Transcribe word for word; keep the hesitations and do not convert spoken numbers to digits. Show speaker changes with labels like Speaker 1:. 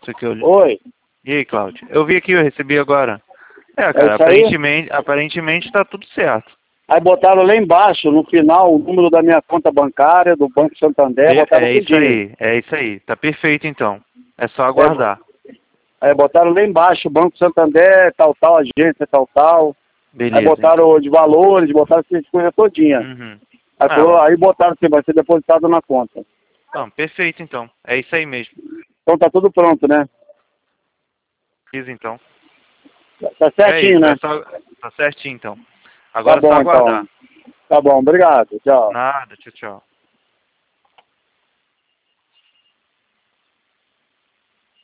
Speaker 1: Foi que eu li.
Speaker 2: Oi.
Speaker 1: E aí, Cláudio? Eu vi aqui, eu recebi agora. É, cara,
Speaker 2: É isso aí?
Speaker 1: aparentemente, aparentemente tá tudo certo.
Speaker 2: Aí botaram lá embaixo, no final, o número da minha conta bancária, do Banco Santander,
Speaker 1: Per-
Speaker 2: botaram
Speaker 1: É isso
Speaker 2: tudinho.
Speaker 1: aí, é isso aí. Tá perfeito então. É só
Speaker 2: É,
Speaker 1: aguardar.
Speaker 2: aí botaram lá embaixo, Banco Santander, tal, tal, agência, tal, tal. Aí
Speaker 1: Beleza, então.
Speaker 2: botaram de valores, botaram essas coisas todinha.
Speaker 1: Uhum.
Speaker 2: Aí,
Speaker 1: Ah,
Speaker 2: falou,
Speaker 1: ó.
Speaker 2: aí botaram assim, vai ser depositado na conta.
Speaker 1: Não, perfeito então. É isso aí mesmo.
Speaker 2: Então tá tudo pronto, né?
Speaker 1: Fiz então.
Speaker 2: Tá
Speaker 1: É
Speaker 2: certinho,
Speaker 1: isso, é
Speaker 2: né?
Speaker 1: só. Tá certinho então.
Speaker 2: Tá
Speaker 1: Agora é só
Speaker 2: bom, então.
Speaker 1: aguardar.
Speaker 2: Tá bom, obrigado. Tchau.
Speaker 1: Nada, tchau, tchau.